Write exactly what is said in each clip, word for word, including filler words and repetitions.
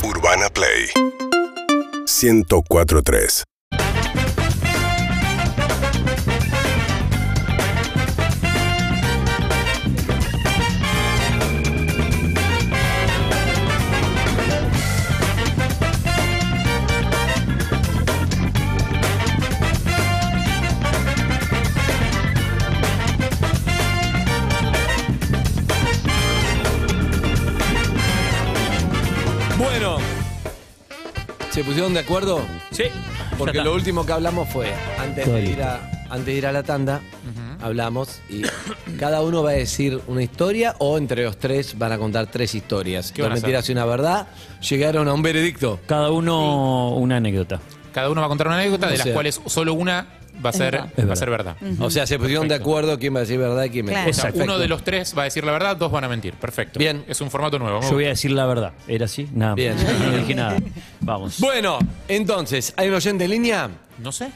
Urbana Play ciento cuatro punto tres. Bueno, ¿se pusieron de acuerdo? Sí. Porque Ya lo está. último que hablamos fue, antes Todo de listo. ir a, antes de ir a la tanda, Ujú. hablamos y cada uno va a decir una historia o entre los tres van a contar tres historias. ¿Qué Dos van a hacer? mentiras y una verdad. Llegaron a un veredicto. Cada uno una anécdota. Cada uno va a contar una anécdota, O de las sea- cuales solo una va a ser, verdad. va a ser verdad. O sea, se pusieron de Perfecto. acuerdo quién va a decir verdad y quién Claro. mentira. Exacto. Uno de los tres va a decir la verdad, dos van a mentir. Perfecto. Bien. Es un formato nuevo. Yo voy a decir la verdad. ¿Era así? Nada. Bien. No dije nada. Vamos. Bueno, entonces, ¿hay un oyente en línea? No sé.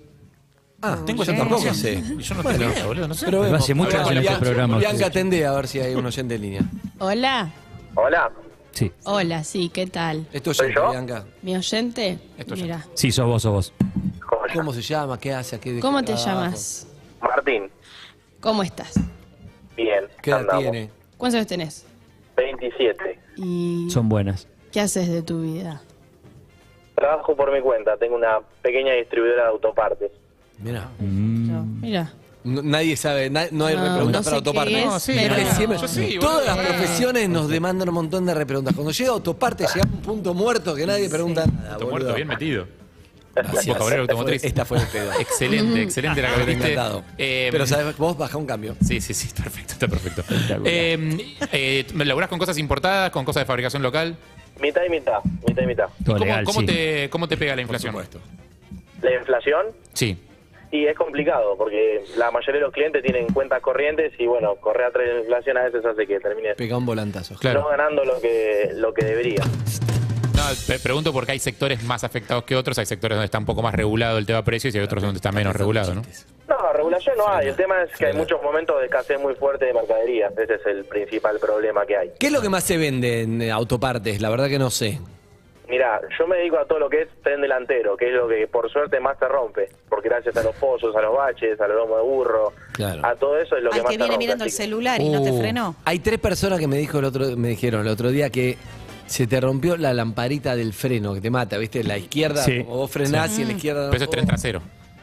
Ah, Tengo yo esa tampoco información. sé. Yo no Bueno, tengo idea, boludo. No sé. Pero vemos. Hace mucho A ver, hacen Bian- este programa. Bianca, atendé a ver si hay un oyente en línea. Hola. Hola, Sí. Hola, sí, ¿qué tal? ¿Es tu ¿Soy oyente, yo? Bianca? ¿Mi oyente? Esto ya. Mira. Sí, sos vos, sos vos. ¿cómo estás? ¿Cómo se llama? ¿Qué hace? ¿A qué- ¿Cómo te abajo? llamas? Martín, ¿Cómo estás? bien, ¿Qué edad andamos. tiene? ¿Cuántos años tenés? veintisiete. ¿Y Son buenas. qué haces de tu vida? Trabajo por mi cuenta, tengo una pequeña distribuidora de autopartes. Mira. Yo, mira. No- nadie sabe, na- no hay No, repreguntas no para sé qué autopartes. es, No, sí, pero- Es que siempre- Yo sí, todas boludo. las profesiones nos demandan un montón de repreguntas. Cuando llega autopartes, llega un punto muerto que nadie pregunta nada. Punto boludo. muerto, bien metido. Gracias. Vocabulario Esta fue- automotriz. Esta fue el pedo. Excelente, excelente la que Estoy metiste. encantado. Eh, Pero sabes, vos baja un cambio. Sí, sí, sí, perfecto, está perfecto. Eh, eh, ¿Laburás con cosas importadas, con cosas de fabricación local? Mitad y mitad, mitad y mitad. Todo ¿Cómo, legal, cómo sí. te, ¿Cómo te pega la inflación? supuesto. La inflación, Sí. y es complicado, porque la mayoría de los clientes tienen cuentas corrientes y bueno, correr atrás de la inflación a veces hace que termine Pega un volantazo. Claro. no ganando lo que, lo que debería. No, pe- pregunto porque hay sectores más afectados que otros, hay sectores donde está un poco más regulado el tema de precios y hay otros donde está menos regulado, ¿no? No, regulación no hay, el tema es que hay muchos momentos de escasez muy fuerte de mercadería, ese es el principal problema que hay. ¿Qué es lo que más se vende en eh, autopartes? La verdad que no sé. Mira, yo me dedico a todo lo que es tren delantero, que es lo que por suerte más se rompe, porque gracias a los pozos, a los baches, a los lomos de burro, Claro. a todo eso es lo que Al más que se viene rompe. mirando el así que- celular y no te Uh, frenó. Hay tres personas que me dijo el otro, me dijeron el otro día que se te rompió la lamparita del freno, que te mata, ¿viste? La izquierda, Sí. como vos frenás y en la izquierda no. Pero eso es tren trasero.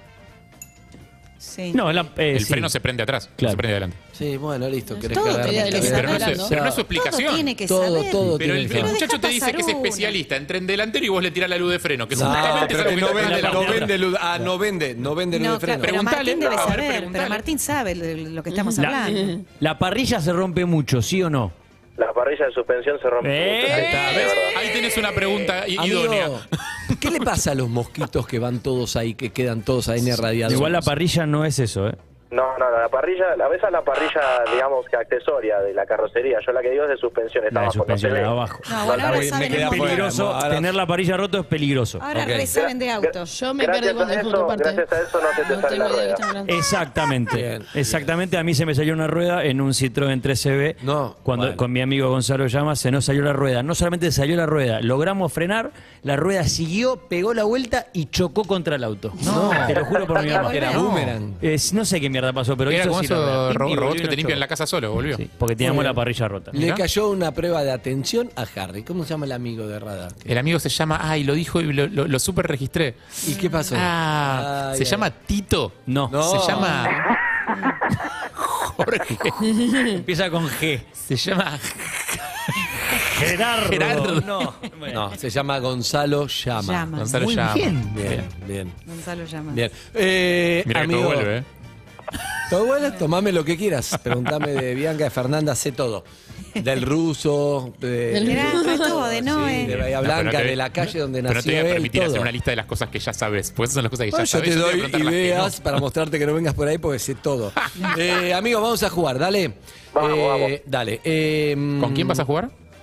Sí. No, la, eh, El sí. freno se prende atrás, no Claro. se prende adelante. Sí, bueno, listo. ¿Querés Todo cagarme? te da de lo que Está Pero no, bien. es, hablando. pero no es su Todo explicación. tiene que Todo, saber. todo Pero el, tiene que el saber. muchacho te dice pasar que es uno. especialista en tren delantero y vos le tirás la luz de freno, que No, justamente pero es algo que que no te vende, prende la no luz. vende luz, ah, no vende, no vende luz No, de freno. claro, pero Preguntale, Martín debe no, a ver, saber. preguntale. Pero Martín sabe lo, lo que estamos La, hablando. la parrilla se rompe mucho, ¿sí o no? La parrilla de suspensión se rompe. ¡Eh! mucho, sí, Ahí está, de ¿ves? verdad. Ahí tenés una pregunta i- Amigo, idónea. ¿qué le pasa a los mosquitos que van todos ahí, que quedan todos ahí en el radiador? Igual la parrilla no es eso, ¿eh? No, no, la parrilla, a veces la parrilla, digamos, que accesoria de la carrocería. Yo la que digo es de suspensión, está La de abajo, no se suspensión ve. de abajo. No, bueno, ahora me saben queda el fuera. motivo. Peligroso, Ahora- tener la parrilla rota es peligroso. Ahora Ok. re saben de autos. Yo me Gracias perdí cuando a es eso- autoparte. gracias a eso no se te No sale tengo la idea de qué rueda. están hablando. Exactamente. Bien, Exactamente. A mí se me salió una rueda en un Citroën tres C B. No, Cuando bueno. con mi amigo Gonzalo Llama se nos salió la rueda. No solamente salió la rueda, logramos frenar, la rueda siguió, pegó la vuelta y chocó contra el auto. No, te lo juro por mi mamá. Era No. boomerang. Es- no sé qué mierda pasó, pero Era hizo como así la esos rueda. ro- Y robots volvió que y te limpian nos la casa solo, volvió. Sí, porque teníamos Muy la bien. parrilla rota. Le Mirá. cayó una prueba de atención a Harry. ¿Cómo se llama el amigo de Radar? El amigo se llama, ay, lo dijo y lo, lo, lo super registré. ¿Y qué pasó? Ah, Ay, se ay. llama Tito. No. No. Se llama Jorge. Empieza con G. Se llama Gerardo. Gerardo. No. Bueno. No, se llama Gonzalo Llama. Llama. Gonzalo Muy Llama. bien. Bien, bien, Gonzalo llama. bien. Eh, Mira que todo amigo, vuelve, ¿eh? ¿Todo bueno? Tomame lo que quieras. Preguntame de Bianca, de Fernanda, sé todo. Del ruso, de, Del Mirá, trae todo, de sí, Noé. de Bahía No, pero Blanca, no te- de la calle donde Pero no nació te voy a él, permitir todo. hacer una lista de las cosas que ya sabes. Pues esas son las cosas que ya Bueno, yo sabes. te voy a doy preguntar las que ideas no. para mostrarte que no vengas por ahí porque sé todo. eh, amigo, vamos a jugar, dale. Vamos, Eh, vamos. Dale. eh, ¿Con quién vas a jugar?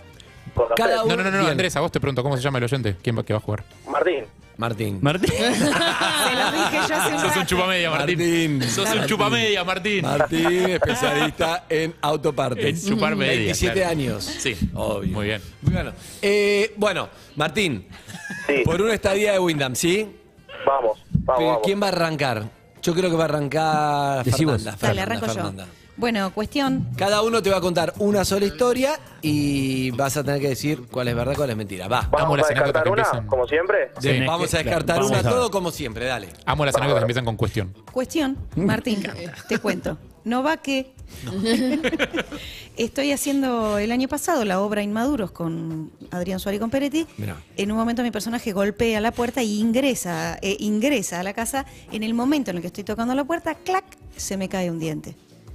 con los Cada tres. uno- No, no, no, no, Bien. Andrés, a vos te pregunto, ¿cómo se llama el oyente? ¿Quién va, que va a jugar? Martín. Martín. Martín. Se los dije yo hace un Sos un rato. chupamedia, Martín. Martín. Sos un Martín. chupamedia, Martín. Martín, especialista en autopartes. En chupar media, veintisiete claro. años. Sí, Obvio. muy bien. Bueno, eh, bueno, Martín, Sí, por una estadía de Wyndham, ¿sí? vamos, vamos, vamos. ¿Quién va a arrancar? Yo creo que va a arrancar Decí vos. Fernanda. Dale, Fernanda, arranco Fernanda. yo. Bueno, cuestión. Cada uno te va a contar una sola historia y vas a tener que decir cuál es verdad, cuál es mentira. Va. ¿Vamos Amo las a descartar anécdotas que una, empiezan. como siempre? Sí. De- vamos a descartar Vamos una, a ver. todo como siempre, dale. Amo las anécdotas que empiezan con cuestión. Cuestión, Martín, te cuento. No va que estoy haciendo el año pasado la obra Inmaduros con Adrián Suárez y con Peretti. Mirá. En un momento mi personaje golpea la puerta y ingresa, eh, ingresa a la casa. En el momento en el que estoy tocando la puerta, clac, se me cae un diente.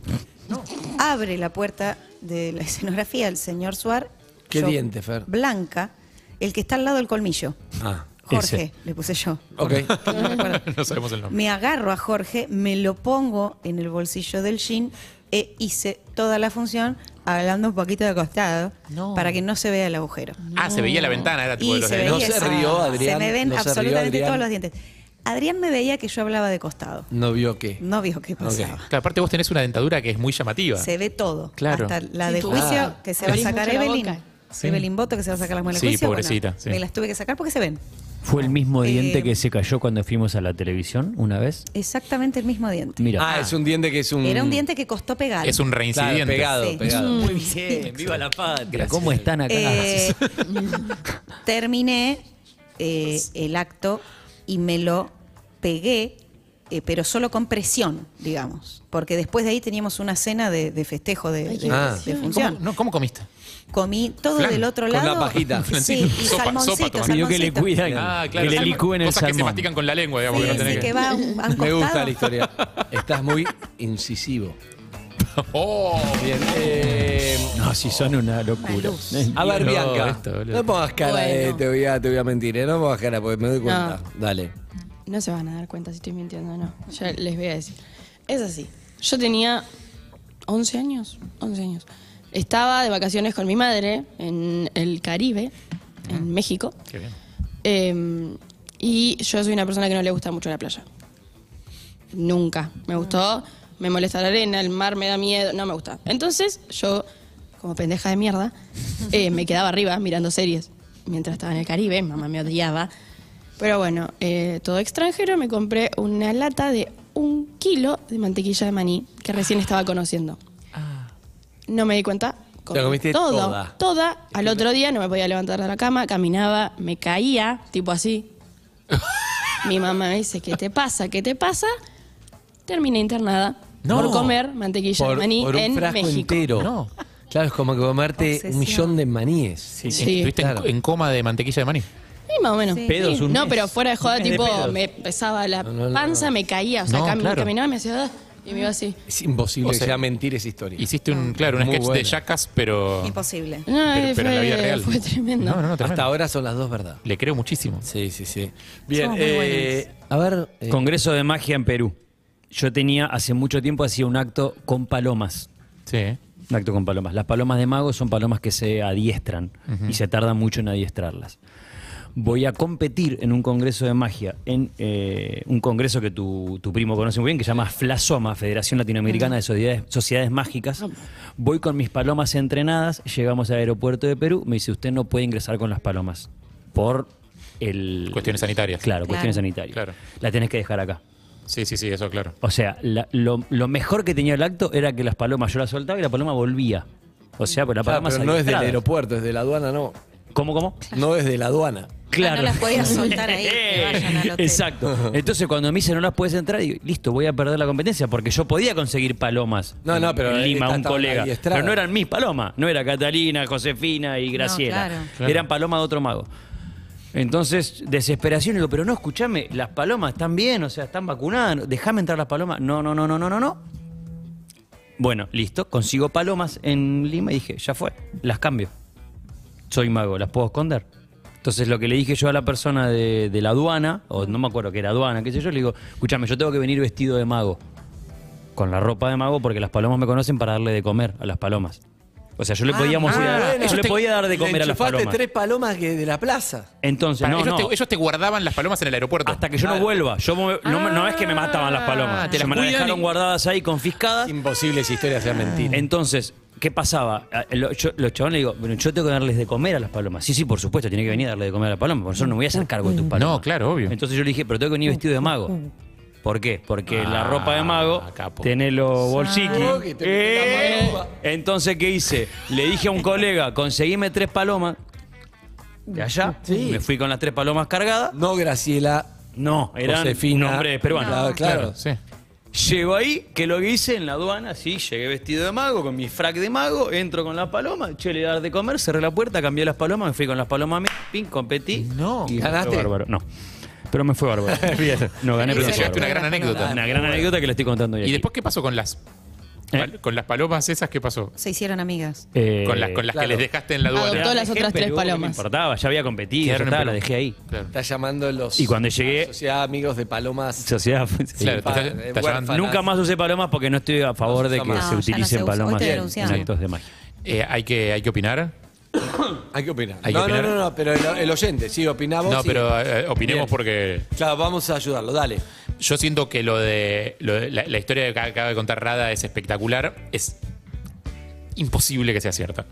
Abre la puerta de la escenografía el señor Suárez. ¿Qué yo, diente, Fer? Blanca, el que está al lado del colmillo. Ah, Jorge, ese. le puse yo. ok. Que no me acuerdo. No sabemos el nombre. Me agarro a Jorge, me lo pongo en el bolsillo del jean e hice toda la función hablando un poquito de costado para que no se vea el agujero. Ah, se veía la ventana, era tipo Y de los se de veía No se esa- rió, Adrián, Se me ven no se rió, absolutamente Adrián. todos los dientes. Adrián me veía que yo hablaba de costado. No vio qué. No vio qué pasaba. Claro, aparte vos tenés una dentadura que es muy llamativa. Se ve todo. Claro. Hasta la Sí, de tú- juicio Ah. que se va a Abrís sacar mucho la Evelyn. boca. Sí. Evelyn Boto que se va a sacar las muelas Sí, de juicio. pobrecita, Bueno, sí. me las tuve que sacar porque se ven. ¿Fue el mismo diente Eh, que se cayó cuando fuimos a la televisión una vez? Exactamente el mismo diente. Mira. Ah, es un diente que es un... Era un diente que costó pegar. Es un Claro, reincidente. pegado, Sí. pegado. Muy bien, viva la patria. ¿Cómo están acá? Eh, terminé eh, el acto y me lo pegué, eh, pero solo con presión, digamos. Porque después de ahí teníamos una cena de, de festejo de, de- Ah. de función. ¿Cómo, no, ¿Cómo comiste? Comí todo Flan, del otro con lado. la pajita. Sí, y Sopa- salmoncito, sopa tomás. Pidió que le salmoncito. cuidan, Ah, claro. que le salmón. licúen el Cosas que se salmón. mastican con la lengua, digamos. Sí, que no tenés sí, que- que va a un, a un Me costado. gusta la historia. Estás muy incisivo. ¡Oh! Bien. eh, No, si son una locura. a ver, No, Bianca. esto, boludo. No pongas cara de Bueno. te voy, a, te voy a mentir, ¿eh? No pongas cara porque me doy cuenta. Dale. No se van a dar cuenta si estoy mintiendo o no. Ya les voy a decir. Es así. Yo tenía once años. once años. Estaba de vacaciones con mi madre en el Caribe, en México. Qué bien. Eh, y yo soy una persona que no le gusta mucho la playa. Nunca. Me gustó. Me molesta la arena, el mar me da miedo. No me gusta. Entonces yo, como pendeja de mierda, eh, me quedaba arriba mirando series. Mientras estaba en el Caribe, mamá me odiaba. Pero bueno, eh, todo extranjero, me compré una lata de un kilo de mantequilla de maní que recién estaba conociendo. No me di cuenta. comí La comiste todo, toda. toda. Al otro día no me podía levantar de la cama, caminaba, me caía, tipo así. Mi mamá me dice, ¿qué te pasa? ¿Qué te pasa? Terminé internada No. por comer mantequilla Por, de maní por un en frasco México. entero. No. Claro, es como que comerte Obsesión. un millón de maníes. Sí, Sí. ¿Estuviste en- Claro. en, coma de mantequilla de maní? Sí, más o menos. Sí. Pedos un No, mes. pero fuera de joda, Un mes de tipo, pedos. me pesaba la No, no, no, panza, no. me caía. O sea, No, cam- claro. caminaba y me hacía... "Ah", y me iba así. Es imposible O que sea, sea mentir esa historia. Hiciste un, claro, un Muy sketch buena. de Jackass, pero. Imposible. No, Pero, eh, pero en la vida fue, real. fue tremendo. No, no, no, Hasta tremendo. ahora son las dos verdad. Le creo muchísimo. Sí, sí, sí. Bien, Somos muy eh, a ver. eh, Congreso de Magia en Perú. Yo tenía, hace mucho tiempo, hacía un acto con palomas. Sí. ¿eh? Un acto con palomas. Las palomas de mago son palomas que se adiestran y se tarda mucho en adiestrarlas. Voy a competir en un congreso de magia, en eh, un congreso que tu, tu primo conoce muy bien, que se llama FLASOMA, Federación Latinoamericana de Sociedades, Sociedades Mágicas. Voy con mis palomas entrenadas, llegamos al aeropuerto de Perú, me dice, usted no puede ingresar con las palomas por el... Cuestiones sanitarias. Claro, Claro. cuestiones sanitarias. Claro. La tenés que dejar acá. Sí, sí, sí, eso claro. O sea, la- lo, lo mejor que tenía el acto era que las palomas, yo las soltaba y la paloma volvía. O sea, pues la claro, paloma pero se no es del adiestrada. aeropuerto, es de la aduana, no. ¿Cómo, cómo? No desde la aduana. Claro. no las podías soltar ahí, que vayan al hotel. Exacto. Entonces cuando me dicen no las puedes entrar, digo, listo, voy a perder la competencia porque yo podía conseguir palomas. No, no, pero en Lima, estas un estaban colega. adiestradas. Pero no eran mis palomas, no era Catalina, Josefina y Graciela. claro. Claro. Eran palomas de otro mago. Entonces, desesperación, digo, pero no, escúchame, las palomas están bien, o sea, están vacunadas, déjame entrar las palomas. No, no, no, no, no, no, no. Bueno, listo, consigo palomas en Lima y dije, ya fue, las cambio. Soy mago, ¿las puedo esconder? Entonces lo que le dije yo a la persona de, de la aduana, o no me acuerdo que era aduana, qué sé yo, le digo, escúchame, yo tengo que venir vestido de mago, con la ropa de mago, porque las palomas me conocen para darle de comer a las palomas. O sea, yo le podíamos Ah, ir a- bueno. yo le Te- podía dar de Le comer a las enchufaste palomas. tres palomas que de la plaza. Entonces, Para, no, ellos, no. Te, ellos te guardaban las palomas en el aeropuerto. Hasta que yo no vuelva. Yo me- no, me- no es que me mataban las palomas. te las Se me las cuidan dejaron y- guardadas ahí, confiscadas. Imposible esa historia sea mentira. Entonces, ¿qué pasaba? A- lo- yo- Los chavales le digo, bueno, yo tengo que darles de comer a las palomas. Sí, sí, por supuesto, tiene que venir a darle de comer a las palomas, porque yo no me voy a hacer cargo de tus palomas. No, claro, obvio. Entonces yo le dije, pero tengo que venir vestido de mago. ¿Por qué? Porque la Ah, ropa de mago capo. tiene los bolsiquis. Ah, que te mete la mano. Entonces, ¿qué hice? Le dije a un colega, conseguime tres palomas de allá. Sí. Me fui con las tres palomas cargadas. No, Graciela. No, eran Josefina. nombres peruanos. Claro, claro. Sí. Llego ahí, que lo que hice en la aduana, sí, llegué vestido de mago, con mi frac de mago, entro con la paloma, che, le dar de comer, cerré la puerta, cambié las palomas, me fui con las palomas, ping, competí. No, y me fue ¿ganaste? bárbaro. No, pero me fue bárbaro. Bien. No, gané, pero me fue Llegaste una bárbaro. gran anécdota. Una gran anécdota que le estoy contando hoy ¿Y aquí. después qué pasó con las ¿Eh? pal- con las palomas esas? ¿Qué pasó? Se hicieron amigas. Eh, Con las, con las claro. que les dejaste en la aduana. Adoptó las dejé otras en tres Perú, no me palomas. importaba, ya había competido, ya Quedaron en estaba, Perú. la dejé ahí. Claro. Está llamando los. Y cuando llegué- la Sociedad Amigos de Palomas. Sociedad. Claro, te está- pa- te está huérfanas. llamando. Nunca más usé palomas porque no estoy a favor de que No, se ya no utilicen se usa. Hoy palomas te en denunciaron. actos de magia. Eh, hay, que, hay que opinar. Hay que opinar. Hay que no, opinar. no, no, no, pero el, el oyente, sí, opinamos. No, sí. pero eh, opinemos Bien. porque Claro, vamos a ayudarlo, dale. yo siento que lo de, lo de- la, la historia que acaba de contar Rada es espectacular. Es imposible que sea cierta.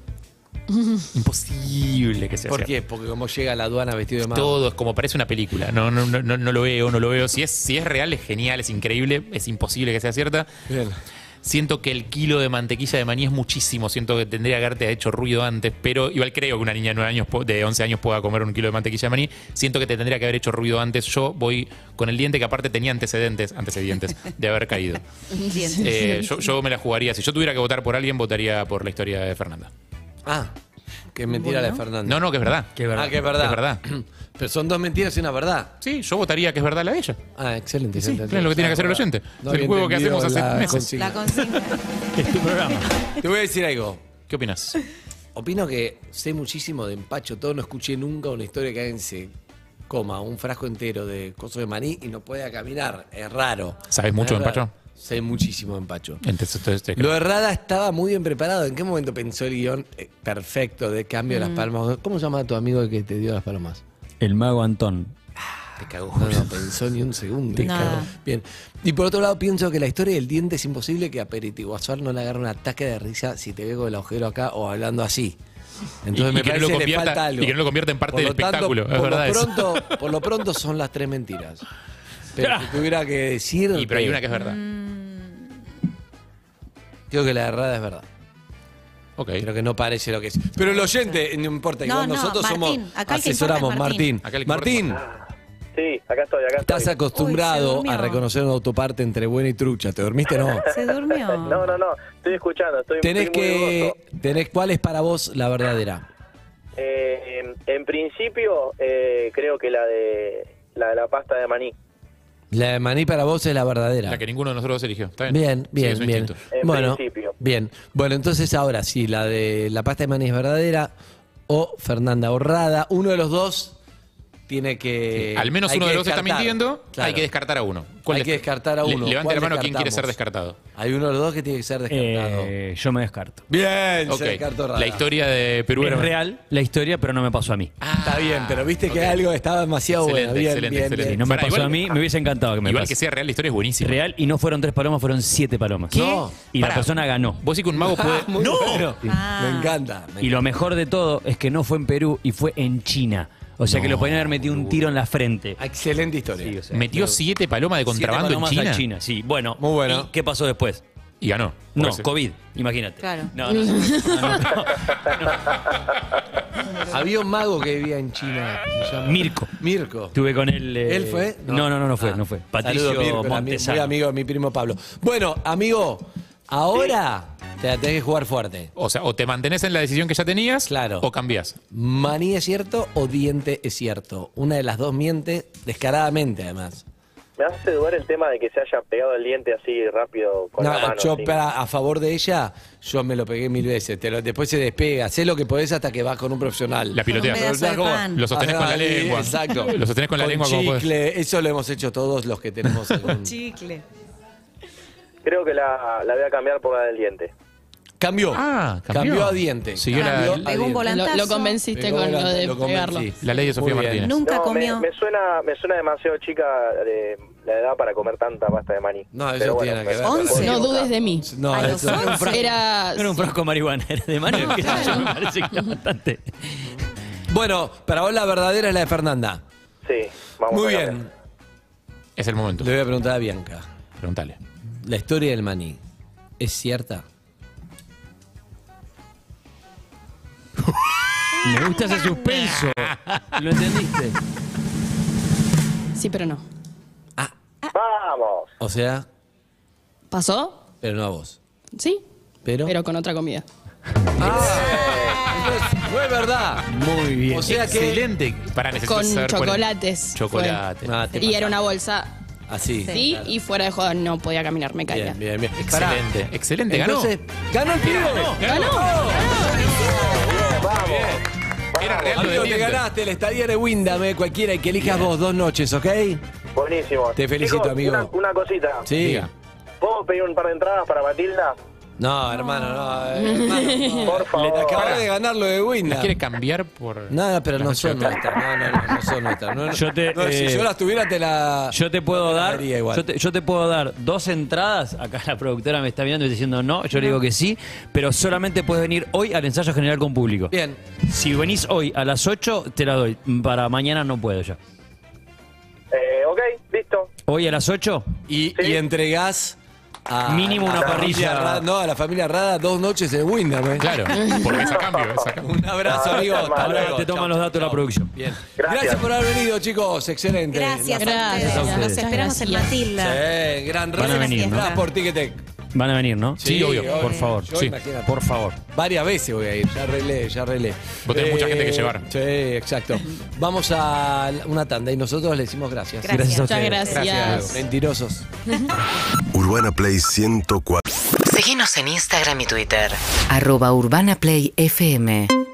Imposible que sea ¿Por cierta. qué? Porque como llega a la aduana vestido de mago. Todo es como parece una película. No, no, no, no, no lo veo, no lo veo. Si es, si es real, es genial, es increíble. Es imposible que sea cierta. Bien. Siento que el kilo de mantequilla de maní es muchísimo. Siento que tendría que haberte hecho ruido antes, pero igual creo que una niña de nueve años, po- de once años pueda comer un kilo de mantequilla de maní. Siento que te tendría que haber hecho ruido antes. Yo voy con el diente que aparte tenía antecedentes, antecedentes de haber caído. Dientes. Eh, yo, yo me la jugaría. Si yo tuviera que votar por alguien, votaría por la historia de Fernanda. Ah, que mentira la de Fernando. No, no, que es verdad. Que es verdad. Ah, que es verdad. Es verdad. Pero son dos mentiras y una verdad. Sí, yo votaría que es verdad la de ella. Ah, excelente. Sí, excelente. claro, lo que tiene que hacer el oyente. No Es el había juego que entendido hacemos hace la meses. consigna. La consigna. Es tu programa. Te voy a decir algo. ¿Qué opinas? Opino que sé muchísimo de empacho. Todo no escuché nunca una historia que alguien se coma un frasco entero de coso de maní y no pueda caminar. Es raro. ¿Sabes mucho Es de raro. empacho? Sé muchísimo de empacho. Entonces, entonces te Lo de Rada estaba muy bien preparado. ¿En qué momento pensó el guión eh, perfecto de cambio de las palmas? ¿Cómo se llama tu amigo que te dio las palmas? El mago Antón. Te cagó. No, no pensó ni un segundo. Te cagó. Bien. Y por otro lado, pienso que la historia del diente es imposible que a Aperitivo Azuar no le agarre un ataque de risa si te ve con el agujero acá o hablando así. Entonces Y- me y que no parece lo que le convierta- falta algo. y que no lo convierta en parte Por del lo tanto, espectáculo, es por verdad Lo eso. pronto, por lo pronto son las tres mentiras. Pero si tuviera que decir. Y pero hay una que es verdad. Creo que la de Rada es verdad. Ok. Creo que no parece lo que es. Pero el oyente, no importa, No, igual no, nosotros Martín, somos. acá el que asesoramos, importa es Martín. Martín. Acá el que importa Martín, Sí, acá estoy, acá estás estoy. acostumbrado Uy, se durmió. a reconocer una autoparte entre buena y trucha. ¿Te dormiste no? ¿Se durmió? No, no, no, estoy escuchando, estoy, Tenés estoy muy que. dudoso. Tenés, ¿cuál es para vos la verdadera? Eh, en, en principio, eh, creo que la de la de la pasta de maní. La de maní para vos es la verdadera. La que ninguno de nosotros eligió. ¿Está bien? Bien, Sí, bien, es un bien. instinto. En Bueno, principio. bien. Bueno, entonces ahora sí, la de la pasta de maní es verdadera o Fernanda Horrada, uno de los dos tiene que. Al menos hay uno que de los dos está descartar. mintiendo, Claro. hay que descartar a uno. ¿Cuál Hay des- que descartar a Le- uno. levante ¿Cuál la mano quien quiere ser descartamos? descartado. Hay uno de los dos que tiene que ser descartado. Eh, yo me descarto. Bien, Ok. se descartó Rada. La historia de Perú Es era real la historia, pero no me pasó a mí. Está bien, pero viste que ok. algo estaba demasiado Excelente, bueno. Bien, excelente, bien, excelente. Si bien. no me Pará, pasó igual- a mí, me hubiese encantado que me Igual pase. que sea real, la historia es buenísima. Real, y no fueron tres palomas, fueron siete palomas. ¿Qué? No. Y Pará. la persona ganó. Vos decís que un mago puede. Ah, muy ¡No! bueno. Ah. Me encanta. me Y lo mejor de todo es que no fue en Perú y fue en China. O sea que lo podían haber metido un tiro en la frente. encanta. Excelente historia. Sí, o sea, Metió siete palomas de siete contrabando en palomas China. a China. Sí, bueno. Muy bueno. ¿Y qué pasó después? Y ganó. No, Por eso. COVID, imagínate. Claro. No, no, no, no, no. Había un mago que vivía en China. se llama- Mirko. Mirko. Estuve con él. eh, ¿Él fue? No, no, no, no fue, Ah. no fue. Patricio Saludos, Mirko, era mi- Montesano. muy amigo de mi primo Pablo. Bueno, amigo, ahora te la tenés que jugar fuerte. O sea, o te mantenés en la decisión que ya tenías, Claro. o cambiás. ¿Maní es cierto o diente es cierto? Una de las dos miente descaradamente, además. Me hace dudar el tema de que se haya pegado el diente así rápido con No, la mano. yo así. para, a favor de ella, yo me lo pegué mil veces. Te lo- después se despega. Sé lo que podés hasta que vas con un profesional. La piloteas. Con un pedazo de ¿Cómo? pan. Lo sostenés con la Ahí, lengua. Exacto. Lo sostenés con la lengua como podés. chicle. Eso lo hemos hecho todos los que tenemos algún... Chicle. Creo que la, la voy a cambiar por la del diente. Cambió. Ah, cambió. Cambió a diente. Siguió la- Cambió a Pegó un diente. volantazo. Lo, lo convenciste Pegó con lo volante, de lo convencí. pegarlo. La ley de Sofía Muy bien. Martínez. Nunca No, comió. Me, me suena, me suena demasiado chica de la edad para comer tanta pasta de maní. No, eso Pero tiene que ver me- con me la- puedo No equivocar. dudes de mí. No, A los eso era un fra- Era. No era un frasco de marihuana, era de mano. qué sé yo, me parece que era bastante. Bueno, para vos la verdadera es la de Fernanda. Sí, vamos Muy a bien. cambiar. Es el momento. Le voy a preguntar a Bianca. Preguntale. ¿La historia del maní es cierta? Me gusta ese suspenso. ¿Lo entendiste? Sí, pero no. ¡Vamos! O sea, ¿Pasó? pero no a vos. Sí. Pero. Pero con otra comida. Entonces, no es verdad. Muy bien. O sea que. Excelente. Para necesitar Con saber cuál es- chocolates. Chocolate. Ah, te Y era una bolsa. Así. Sí, y fuera de joda no podía caminar, me caía. Bien, bien, bien. Pará. Excelente. Excelente. Ganó. Entonces, ganó el pibe. ¿Ganó? Era real lo de Amigo, te dientes. ganaste la estadía de Windham, eh, cualquiera que elijas vos, dos noches, ¿ok? Buenísimo. Te felicito, Chicos, amigo. Una, una cosita. Sí. Diga. ¿Puedo pedir un par de entradas para Matilda? No, hermano, no. eh, hermano, no. Por favor. Le acabas de ganar lo de ¿Las Windham. quiere cambiar por.? No, no, pero las no noches son de acá? nuestras. No, no, no, no son nuestras. No, no. Yo te, No, si eh, yo las tuviera, te la. Yo te puedo no te la dar, daría igual. yo te, yo te puedo dar dos entradas. Acá la productora me está mirando y diciendo no, yo le digo que sí, pero solamente puedes venir hoy al ensayo general con público. Bien. Si venís hoy a las ocho, te la doy. Para mañana no puedo ya. Eh, ok, listo. Hoy a las ocho, Y, Sí. y entregás a. Mínimo una a la parrilla. familia Rada- no, a la familia Rada dos noches en Windham, ¿eh? Claro, porque es a cambio. Es a cambio. Un abrazo, No, amigo. no, Hasta no, luego. te toman Chau, los datos de la chau. producción. Bien. Gracias. Gracias. por haber venido, chicos. Excelente. Gracias a Gracias ustedes. a Nos ustedes. esperamos en Gracias. Matilda. Sí, gran Van a red. venir, ¿no? Gracias por Ticketek. Van a venir, ¿no? Sí, obvio. Por favor. Yo, Sí, imagínate. por favor. Varias veces voy a ir, ya arreglé, ya arreglé. Vos tenés mucha gente que llevar. Sí, exacto. Vamos a una tanda y nosotros le decimos gracias. Gracias. Gracias a Muchas ustedes. gracias. Mentirosos. Urbana Play ciento cuatro. Síguenos en Instagram y Twitter. Arroba Urbana Play F M.